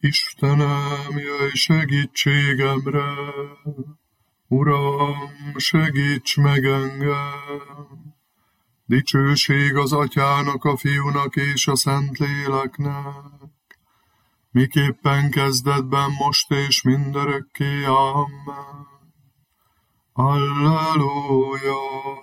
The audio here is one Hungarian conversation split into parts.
Istenem, jöjj segítségemre, Uram, segíts meg engem! Dicsőség az Atyának, a Fiúnak és a Szentléleknek, miképpen kezdetben, most és mindörökké. Amen. Alleluja!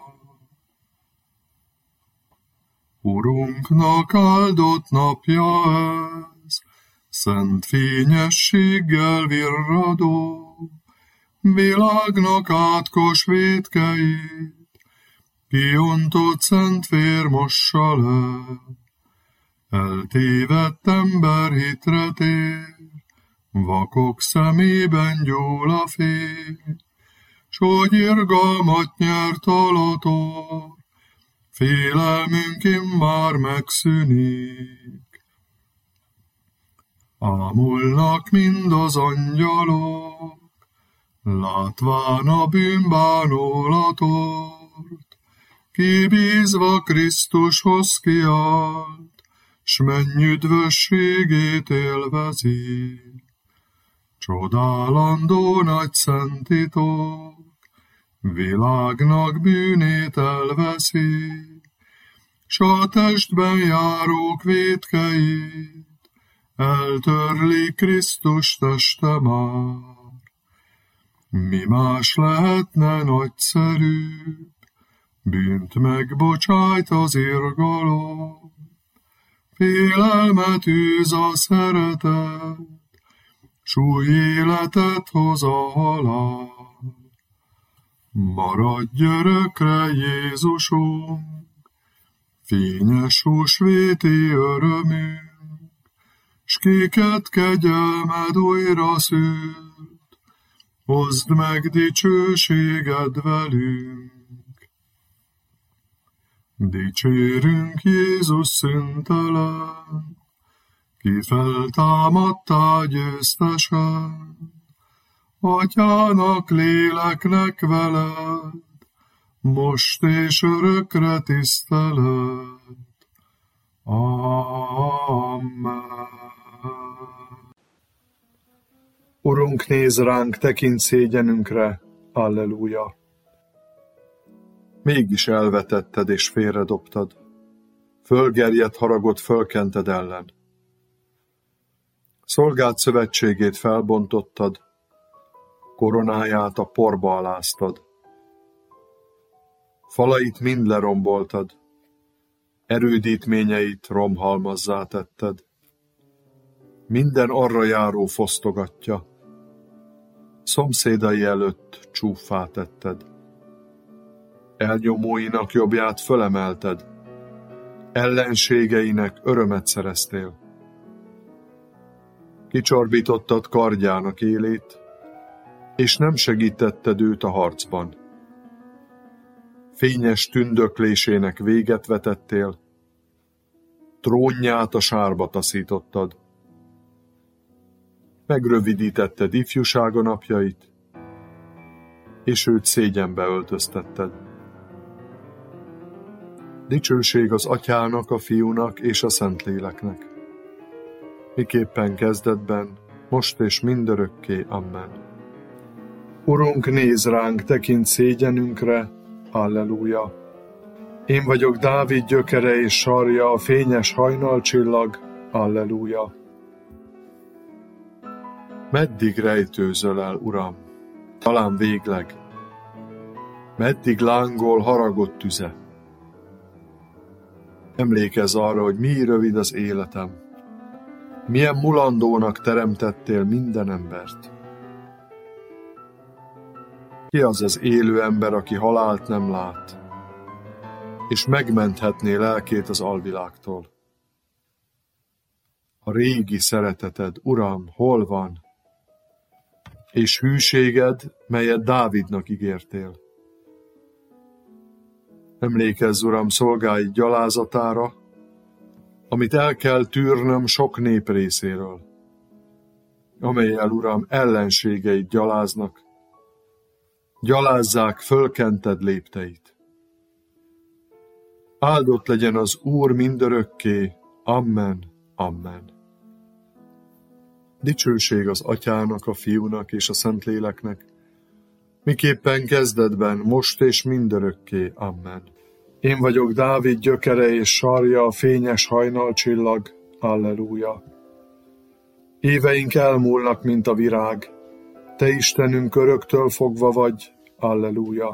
Urunknak áldott napja ez, szent fényességgel virradó, világnak átkos vétkeit, kiontott szent vér mossa le. Eltévedt ember hitre tér, vakok szemében gyúl a fény, s hogy irgalmat nyert alator, félelmünk immár megszűnik. Ámulnak mind az angyalok, látván a bűnbánulatort, kibízva Krisztushoz kiállt, s menny üdvösségét élvezi. Csodálandó nagy szent titok, világnak bűnét elveszi, s a testben járók vétkeit eltörli Krisztus teste már. Mi más lehetne nagyszerűbb, bűnt megbocsájt az irgalom, félelmet űz a szeretet, s új életet hoz a halál. Maradj örökre, Jézusunk, fényes húsvéti örömünk, s kiket kegyelmed újra szült, hozd meg dicsőséged velünk. Dicsérünk Jézus szüntelen, ki feltámadtál győztesen, Atyának, léleknek veled, most és örökre tisztelet. Amen. Urunk, nézz ránk, tekints szégyenünkre. Alleluja. Mégis elvetetted és félredobtad, fölgerjedt haragot fölkented ellen. Szolgád szövetségét felbontottad, koronáját a porba aláztad. Falait mind leromboltad, erődítményeit romhalmazzá tetted. Minden arra járó fosztogatja, szomszédai előtt csúffá tetted. Elnyomóinak jobbját fölemelted, ellenségeinek örömet szereztél. Kicsorbítottad kardjának élét, és nem segítetted őt a harcban. Fényes tündöklésének véget vetettél, trónját a sárba taszítottad. Megrövidítetted ifjúsága napjait, és őt szégyenbe öltöztetted. Dicsőség az Atyának, a Fiúnak és a Szentléleknek, miképpen kezdetben, most és mindörökké. Amen. Urunk, nézz ránk, tekints szégyenünkre. Alleluja. Én vagyok Dávid gyökere és sarja, a fényes hajnalcsillag. Alleluja. Meddig rejtőzöl el, Uram? Talán végleg. Meddig lángol haragott tüze? Emlékezz arra, hogy mi rövid az életem. Milyen mulandónak teremtettél minden embert. Ki az az élő ember, aki halált nem lát, és megmenthetné lelkét az alvilágtól? A régi szereteted, Uram, hol van? És hűséged, melyet Dávidnak ígértél. Emlékezz, Uram, szolgáid gyalázatára, amit el kell tűrnöm sok nép részéről, amellyel, Uram, ellenségeid gyaláznak, gyalázzák fölkented lépteit. Áldott legyen az Úr mindörökké. Amen. Amen. Dicsőség az Atyának, a Fiúnak és a Szentléleknek, miképpen kezdetben, most és mindörökké. Amen. Én vagyok Dávid gyökere és sarja, a fényes hajnalcsillag. Alleluja. Éveink elmúlnak, mint a virág, Te Istenünk öröktől fogva vagy. Alleluja.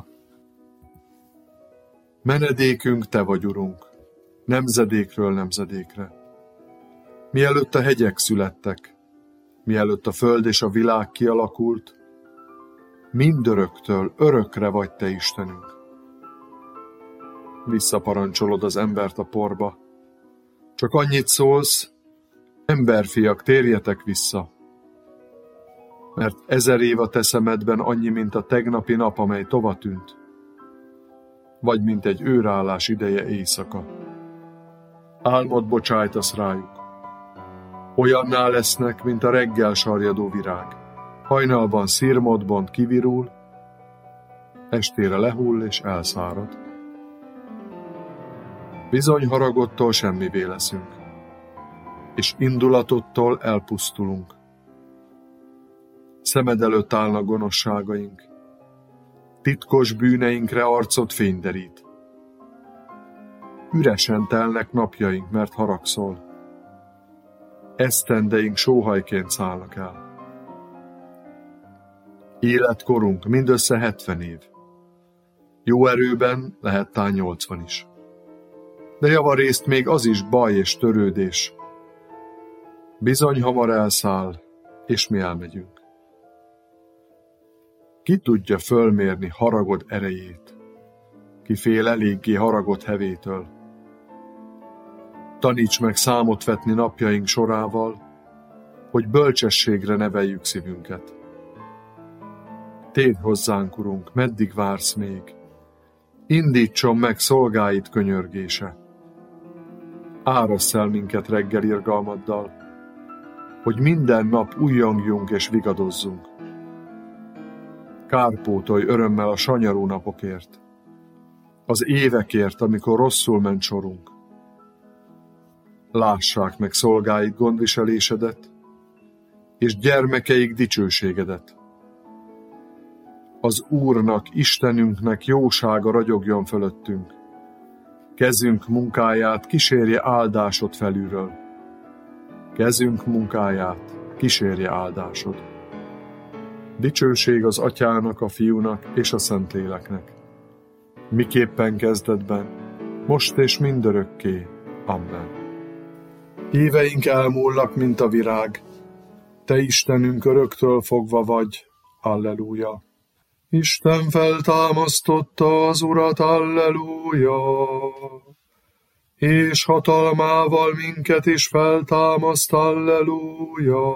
Menedékünk Te vagy, Urunk, nemzedékről nemzedékre. Mielőtt a hegyek születtek, mielőtt a föld és a világ kialakult, mindöröktől örökre vagy Te Istenünk. Visszaparancsolod az embert a porba. Csak annyit szólsz, emberfiak, térjetek vissza. Mert 1000 év a te szemedben annyi, mint a tegnapi nap, amely tovatűnt, vagy mint egy őrállás ideje éjszaka. Álmot bocsájtasz rájuk. Olyanná lesznek, mint a reggel sarjadó virág. Hajnalban szirmodbont kivirul, estére lehull és elszárad. Bizony haragodtól semmivé leszünk, és indulatottól elpusztulunk. Szemed előtt állnak gonoszságaink, titkos bűneinkre arcod fényderít. Üresen telnek napjaink, mert haragszol. Esztendeink sóhajként szállnak el. Életkorunk mindössze 70 év. Jó erőben lehet tán 80 is. De javarészt még az is baj és törődés. Bizony hamar elszáll, és mi elmegyünk. Ki tudja fölmérni haragod erejét? Ki fél eléggé haragod hevétől? Taníts meg számot vetni napjaink sorával, hogy bölcsességre neveljük szívünket. Térj hozzánk, Urunk, meddig vársz még? Indítson meg szolgáid könyörgése. Árassz el minket reggel irgalmaddal, hogy minden nap újjongjunk és vigadozzunk. Kárpótolj örömmel a sanyarú napokért, az évekért, amikor rosszul ment sorunk. Lássák meg szolgáid gondviselésedet, és gyermekeik dicsőségedet. Az Úrnak, Istenünknek jósága ragyogjon fölöttünk. Kezünk munkáját kísérje áldásod felülről. Kezünk munkáját kísérje áldásod. Dicsőség az Atyának, a Fiúnak és a Szentléleknek. Miképpen kezdetben, most és mindörökké. Amen. Éveink elmúlnak, mint a virág. Te Istenünk öröktől fogva vagy. Alleluja. Isten feltámasztotta az Urat, alleluja, és hatalmával minket is feltámaszt, alleluja.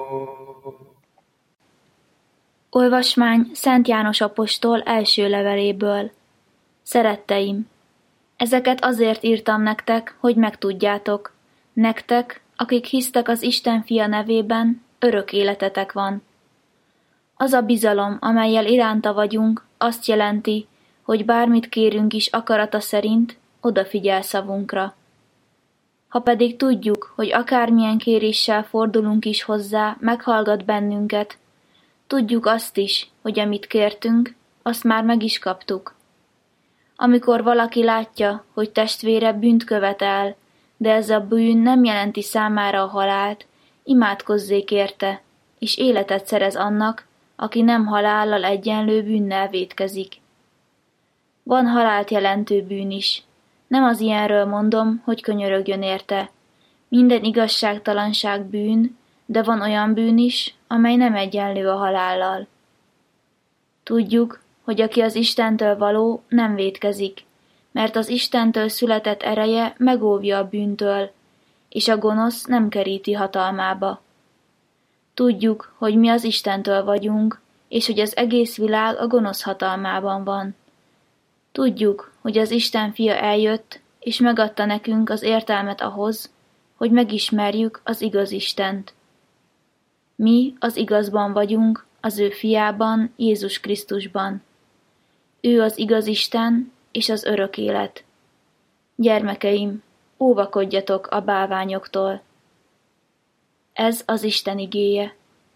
Olvasmány Szent János apostol első leveléből. Szeretteim, ezeket azért írtam nektek, hogy megtudjátok, nektek, akik hisztek az Isten fia nevében, örök életetek van. Az a bizalom, amellyel iránta vagyunk, azt jelenti, hogy bármit kérünk is akarata szerint, odafigyel szavunkra. Ha pedig tudjuk, hogy akármilyen kéréssel fordulunk is hozzá, meghallgat bennünket, tudjuk azt is, hogy amit kértünk, azt már meg is kaptuk. Amikor valaki látja, hogy testvére bűnt követ el, de ez a bűn nem jelenti számára a halált, imádkozzék érte, és életet szerez annak, aki nem halállal egyenlő bűnnel vétkezik. Van halált jelentő bűn is. Nem az ilyenről mondom, hogy könyörögjön érte. Minden igazságtalanság bűn, de van olyan bűn is, amely nem egyenlő a halállal. Tudjuk, hogy aki az Istentől való, nem vétkezik, mert az Istentől született ereje megóvja a bűntől, és a gonosz nem keríti hatalmába. Tudjuk, hogy mi az Istentől vagyunk, és hogy az egész világ a gonosz hatalmában van. Tudjuk, hogy az Isten fia eljött, és megadta nekünk az értelmet ahhoz, hogy megismerjük az igaz Istent. Mi az igazban vagyunk, az ő fiában, Jézus Krisztusban. Ő az igaz Isten és az örök élet. Gyermekeim, óvakodjatok a bálványoktól. Ez az Isten igéje.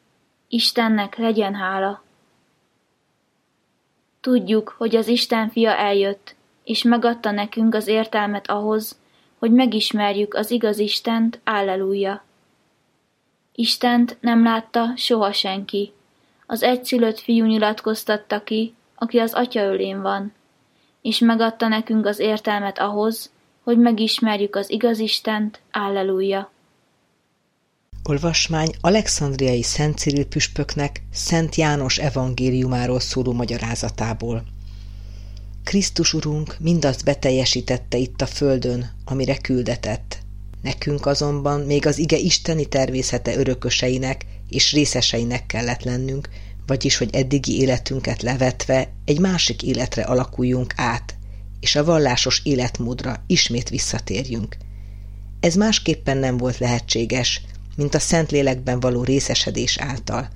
Istennek legyen hála. Tudjuk, hogy az Isten fia eljött, és megadta nekünk az értelmet ahhoz, hogy megismerjük az igaz Istent, Alleluja. Istent nem látta soha senki. Az egyszülött fiú nyilatkoztatta ki, aki az Atya ölén van, és megadta nekünk az értelmet ahhoz, hogy megismerjük az igaz Istent, Alleluja. Olvasmány Alexandriai Szent Ciril püspöknek Szent János evangéliumáról szóló magyarázatából. Krisztus Urunk mindazt beteljesítette itt a földön, amire küldetett. Nekünk azonban még az ige isteni természete örököseinek és részeseinek kellett lennünk, vagyis hogy eddigi életünket levetve egy másik életre alakuljunk át, és a vallásos életmódra ismét visszatérjünk. Ez másképpen nem volt lehetséges, mint a Szentlélekben való részesedés által.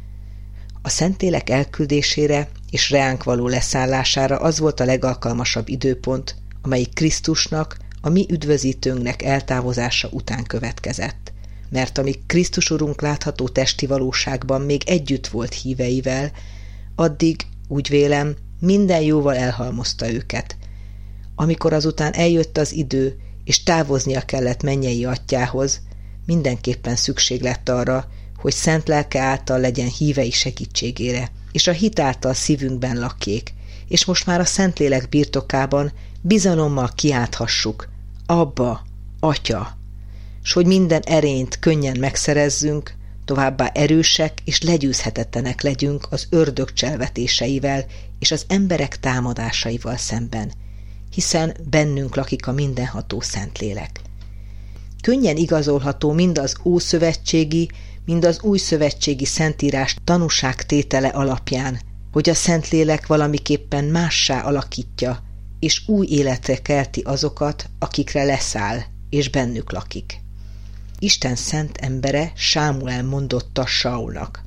A Szentlélek elküldésére és reánk való leszállására az volt a legalkalmasabb időpont, amelyik Krisztusnak, a mi üdvözítőnknek eltávozása után következett. Mert amíg Krisztus Urunk látható testi valóságban még együtt volt híveivel, addig, úgy vélem, minden jóval elhalmozta őket. Amikor azután eljött az idő, és távoznia kellett mennyei atyához, mindenképpen szükség lett arra, hogy szent lelke által legyen hívei segítségére, és a hit által szívünkben lakjék, és most már a Szentlélek birtokában bizalommal kiálthassuk: Abba, Atya! S hogy minden erényt könnyen megszerezzünk, továbbá erősek és legyőzhetetlenek legyünk az ördög cselvetéseivel és az emberek támadásaival szemben, hiszen bennünk lakik a mindenható Szentlélek. Könnyen igazolható mind az ószövetségi, mind az újszövetségi szentírás tanúságtétele alapján, hogy a Szentlélek valamiképpen mássá alakítja, és új életre kelti azokat, akikre leszáll, és bennük lakik. Isten szent embere Sámuel mondotta Saulnak: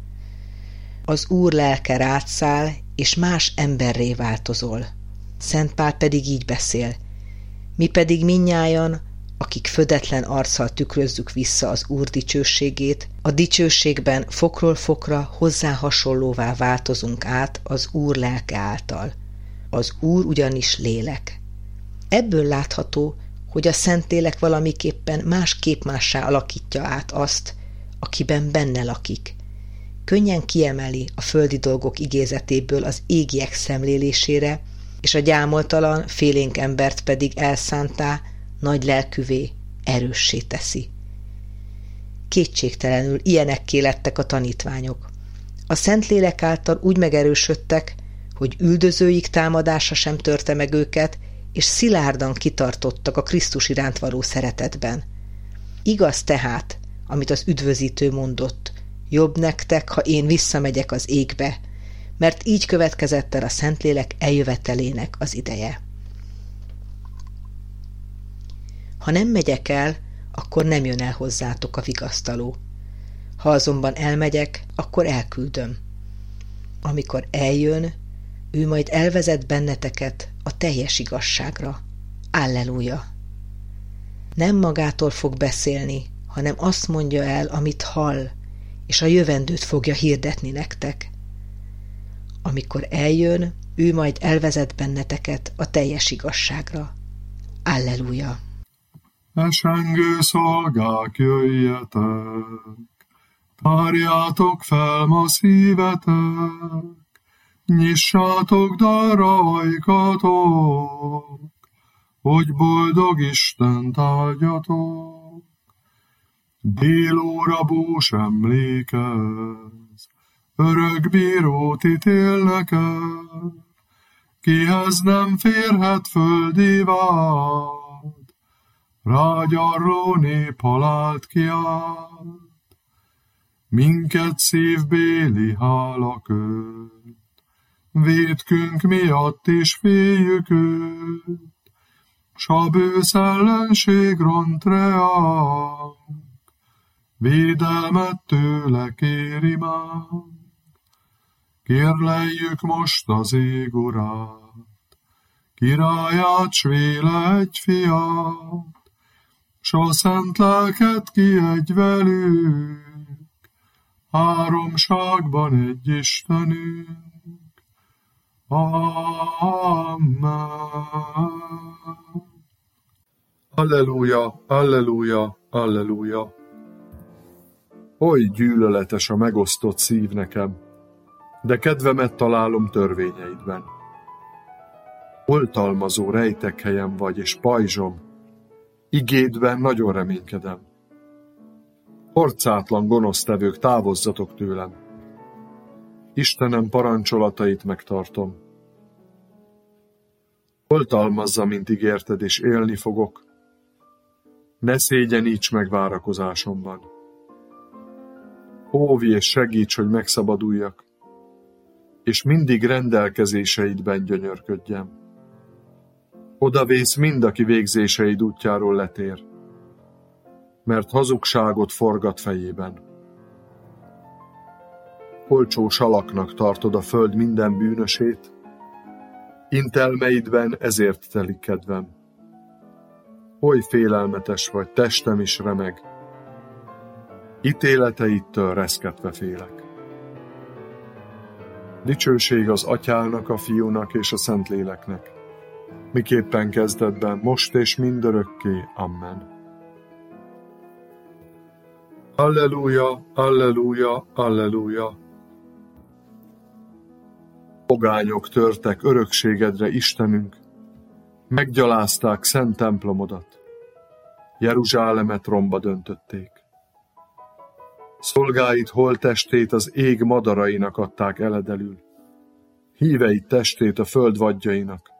Az Úr lelke rád száll, és más emberré változol. Szent Pál pedig így beszél: Mi pedig mindnyájan, akik födetlen arccal tükrözzük vissza az Úr dicsőségét, a dicsőségben fokról fokra hozzá hasonlóvá változunk át az Úr lelke által. Az Úr ugyanis lélek. Ebből látható, hogy a Szentlélek valamiképpen másképp mássá alakítja át azt, akiben benne lakik. Könnyen kiemeli a földi dolgok igézetéből az égiek szemlélésére, és a gyámoltalan, félénk embert pedig elszántá, nagy lelkűvé, erőssé teszi. Kétségtelenül ilyenekké lettek a tanítványok. A Szentlélek által úgy megerősödtek, hogy üldözőik támadása sem törte meg őket, és szilárdan kitartottak a Krisztus iránt való szeretetben. Igaz tehát, amit az üdvözítő mondott: Jobb nektek, ha én visszamegyek az égbe, mert így következett el a Szentlélek eljövetelének az ideje. Ha nem megyek el, akkor nem jön el hozzátok a vigasztaló. Ha azonban elmegyek, akkor elküldöm. Amikor eljön, ő majd elvezet benneteket a teljes igazságra. Alleluja! Nem magától fog beszélni, hanem azt mondja el, amit hall, és a jövendőt fogja hirdetni nektek. Amikor eljön, ő majd elvezet benneteket a teljes igazságra. Alleluja! Esengő szolgák, jöjjetek, tárjátok fel ma szívetek, nyissátok darra ajkatok, hogy boldog Istent áldjatok. Délóra bús emlékez, örök bírót ítélnek el, kihez nem férhet földi vád, rágyarló nép halált kiált. Minket szívbéli hála köt, vétkünk miatt is féljük őt, s a bősz ellenség ront reánk, védelmet tőle kéri már. Kérleljük most az ég urát, királyát, s véle egy fiát, s a szent lelket kiegyvelük, háromságban egy Istenünk. Amen. Alleluja, alleluja, alleluja. Oly gyűlöletes a megosztott szív nekem, de kedvemet találom törvényeidben. Oltalmazó rejtekhelyen vagy, és pajzsom, igédben nagyon reménykedem. Arcátlan gonosztevők, távozzatok tőlem. Istenem parancsolatait megtartom. Oltalmazza, mint ígérted, és élni fogok. Ne szégyeníts meg várakozásomban. Óvj és segíts, hogy megszabaduljak, és mindig rendelkezéseidben gyönyörködjem. Odavész mind, aki végzéseid útjáról letér, mert hazugságot forgat fejében. Olcsó salaknak tartod a föld minden bűnösét, intelmeidben ezért telik kedvem. Oly félelmetes vagy, testem is remeg, ítéleteidtől reszketve félek. Dicsőség az Atyának, a Fiúnak és a Szentléleknek, miképpen kezdetben, most és mindörökké. Amen. Alleluja, alleluja, alleluja. Pogányok törtek örökségedre, Istenünk, meggyalázták szent templomodat, Jeruzsálemet romba döntötték. Szolgáid holttestét az ég madarainak adták eledelül, híveid testét a föld vadjainak.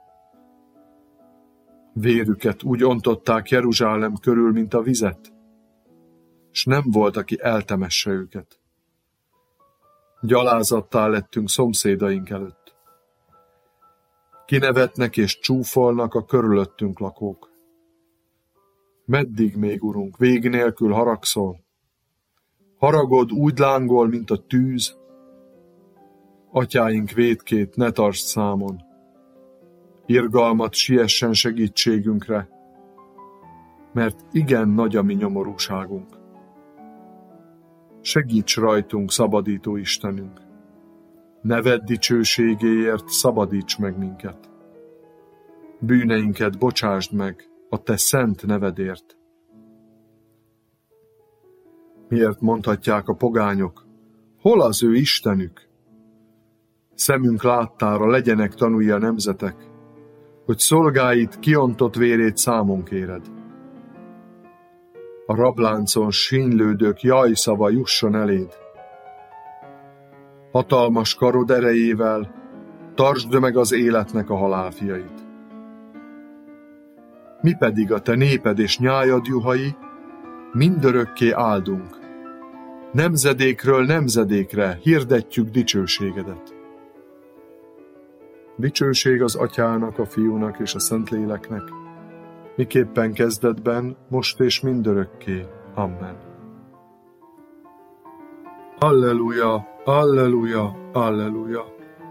Vérüket úgy ontották Jeruzsálem körül, mint a vizet, s nem volt, aki eltemesse őket. Gyalázattá lettünk szomszédaink előtt. Kinevetnek és csúfolnak a körülöttünk lakók. Meddig még, Urunk, vég nélkül haragszol? Haragod úgy lángol, mint a tűz. Atyáink vétkét ne tartsd számon. Irgalmat siessen segítségünkre, mert igen nagy a mi nyomorúságunk. Segíts rajtunk, szabadító Istenünk! Neved dicsőségéért szabadíts meg minket! Bűneinket bocsásd meg a te szent nevedért! Miért mondhatják a pogányok, hol az ő Istenük? Szemünk láttára legyenek tanúi a nemzetek, hogy szolgáid kiontott vérét számon kéred. A rabláncon sínylődők jajszava jusson eléd. Hatalmas karod erejével tartsd meg az életnek a halálfiait. Mi pedig a te néped és nyájad juhai, mindörökké áldunk. Nemzedékről nemzedékre hirdetjük dicsőségedet. Dicsőség az Atyának, a Fiúnak és a Szentléleknek, miképpen kezdetben, most és mindörökké. Amen. Alleluja, alleluja, alleluja.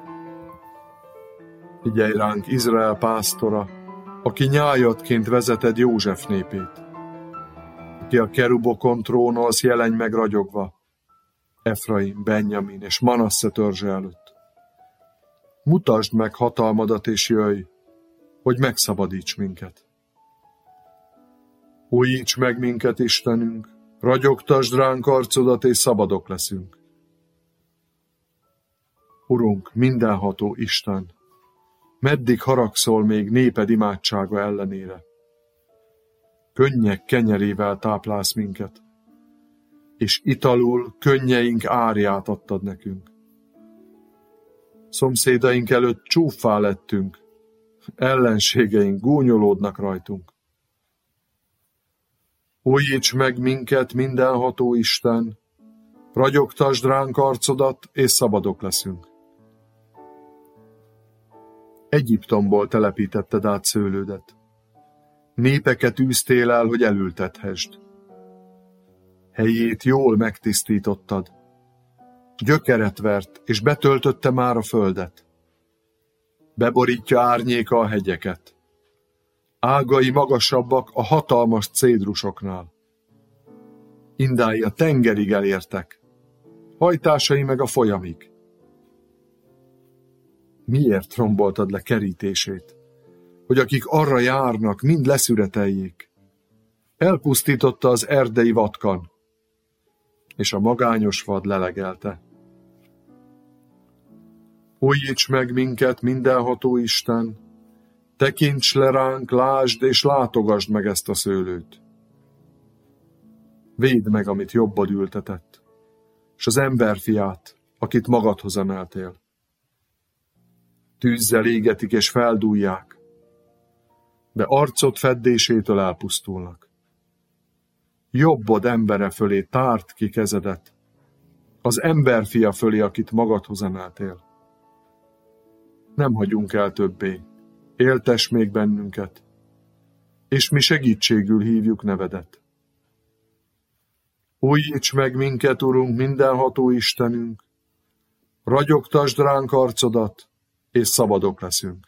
Figyelj ránk, Izrael pásztora, aki nyájadként vezeted József népét, aki a kerubokon trónolsz, jelenj meg ragyogva, Efraim, Benjamin és Manasse törzse előtt. Mutasd meg hatalmadat és jöjj, hogy megszabadíts minket. Újíts meg minket, Istenünk, ragyogtasd ránk arcodat, és szabadok leszünk. Urunk, mindenható Isten, meddig haragszol még néped imádsága ellenére? Könnyek kenyerével táplálsz minket, és italul könnyeink árját adtad nekünk. Szomszédaink előtt csúffá lettünk, ellenségeink gúnyolódnak rajtunk. Újíts meg minket, mindenható Isten, ragyogtasd ránk arcodat, és szabadok leszünk. Egyiptomból telepítetted át szőlődet. Népeket űztél el, hogy elültethesd. Helyét jól megtisztítottad. Gyökeret vert, és betöltötte már a földet. Beborítja árnyéka a hegyeket. Ágai magasabbak a hatalmas cédrusoknál. Indái a tengerig elértek. hajtásai meg a folyamig. Miért romboltad le kerítését, hogy akik arra járnak, mind leszüreteljék? Elpusztította az erdei vatkan, és a magányos vad lelegelte. Újíts meg minket, mindenható Isten, tekints le ránk, lásd és látogasd meg ezt a szőlőt. Védd meg, amit jobbad ültetett, s az emberfiát, akit magadhoz emeltél. Tűzzel égetik és feldúlják, de arcod feddésétől elpusztulnak. Jobbod embere fölé tárd ki kezedet, az emberfia fölé, akit magadhoz emeltél. Nem hagyunk el többé, éltess még bennünket, és mi segítségül hívjuk nevedet. Újíts meg minket, Urunk, mindenható Istenünk, ragyogtasd ránk arcodat, és szabadok leszünk.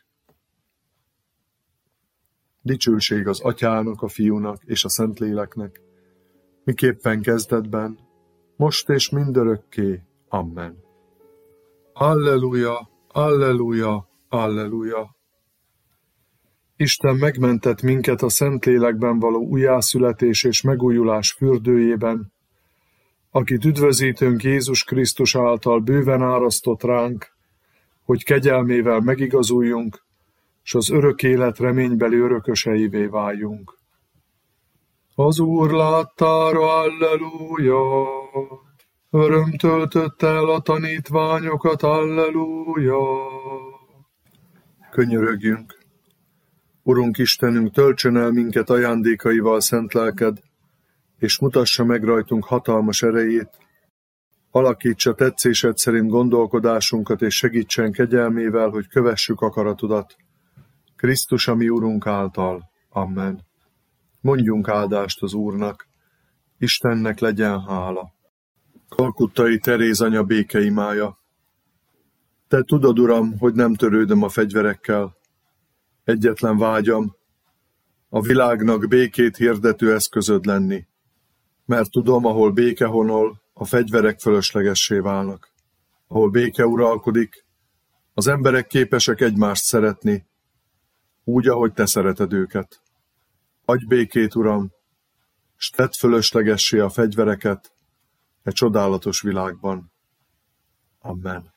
Dicsőség az Atyának, a Fiúnak és a Szentléleknek, miképpen kezdetben, most és mindörökké. Amen. Alleluja, alleluja, alleluja. Isten megmentett minket a Szentlélekben való újjászületés és megújulás fürdőjében, akit üdvözítőnk Jézus Krisztus által bőven árasztott ránk, hogy kegyelmével megigazuljunk, s az örök élet reménybeli örököseivé váljunk. Az Úr láttára, alleluja! Öröm töltötte el a tanítványokat, alleluja! Könyörögjünk! Urunk Istenünk, töltsön el minket ajándékaival szent lelked, és mutassa meg rajtunk hatalmas erejét, alakítsa tetszésed szerint gondolkodásunkat, és segítsen kegyelmével, hogy kövessük akaratodat. Krisztus, a mi Urunk által. Amen. Mondjunk áldást az Úrnak, Istennek legyen hála. Kalkuttai Teréz anya békeimája. Te tudod, Uram, hogy nem törődöm a fegyverekkel. Egyetlen vágyam, a világnak békét hirdető eszközöd lenni, mert tudom, ahol béke honol, a fegyverek fölöslegessé válnak. Ahol béke uralkodik, az emberek képesek egymást szeretni, úgy, ahogy te szereted őket. Adj békét, Uram, s tedd fölöslegessé a fegyvereket e csodálatos világban. Amen.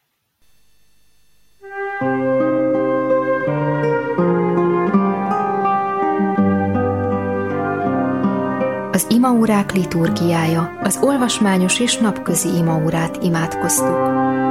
Az imaórák liturgiája, az olvasmányos és napközi imaórát imádkoztuk.